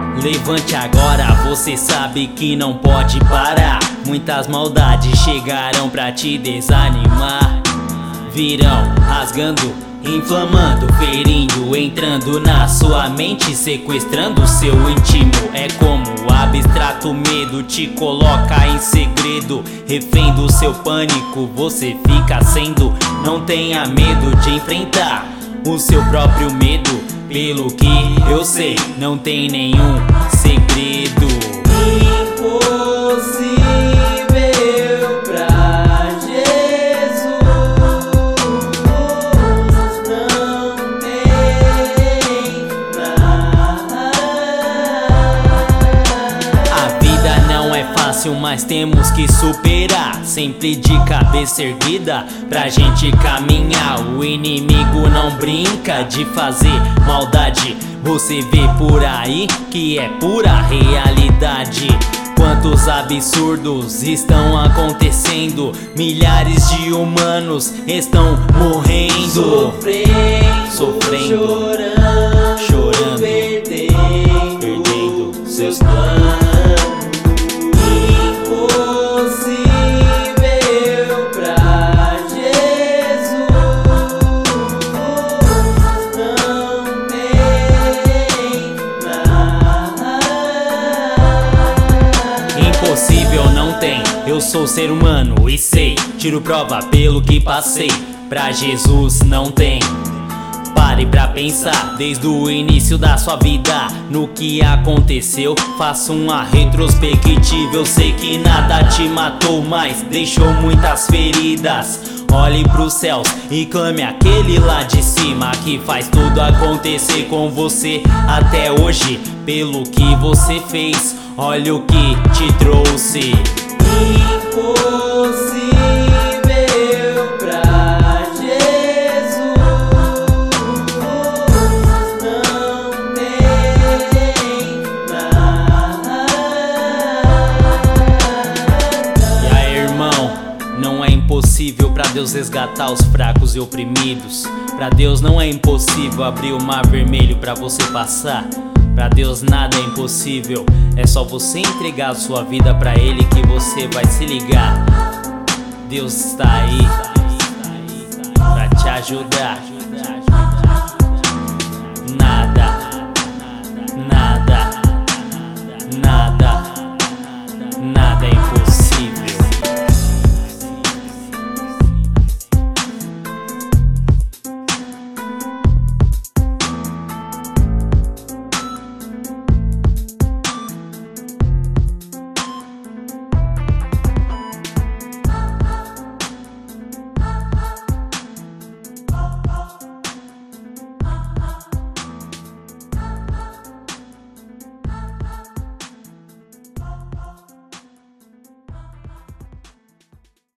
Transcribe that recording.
Levante agora, você sabe que não pode parar. Muitas maldades chegarão pra te desanimar. Virão rasgando, inflamando, ferindo, entrando na sua mente, sequestrando seu íntimo. É como o abstrato medo te coloca em segredo, refém do seu pânico você fica sendo. Não tenha medo de enfrentar o seu próprio medo. Pelo que eu sei, não tem nenhum segredo. Impossível pra Jesus não tem nada. A vida não é fácil, mas temos que superar. Sempre de cabeça erguida pra gente caminhar. O inimigo não brinca de fazer maldade. Você vê por aí que é pura realidade. Quantos absurdos estão acontecendo? Milhares de humanos estão morrendo, sofrendo, chorando, perdendo seus planos. Impossível não tem, eu sou ser humano e sei, tiro prova pelo que passei. Pra Jesus não tem. Pare pra pensar desde o início da sua vida no que aconteceu. Faça uma retrospectiva, eu sei que nada te matou, mas deixou muitas feridas. Olhe pros céus e clame aquele lá de cima que faz tudo acontecer com você até hoje. Pelo que você fez, olha o que te trouxe. Impossível pra Jesus não tem nada. E aí, irmão, não é impossível pra Deus resgatar os fracos e oprimidos. Pra Deus não é impossível abrir o mar vermelho pra você passar. Pra Deus nada é impossível, é só você entregar a sua vida pra Ele que você vai se ligar. Deus está aí pra te ajudar.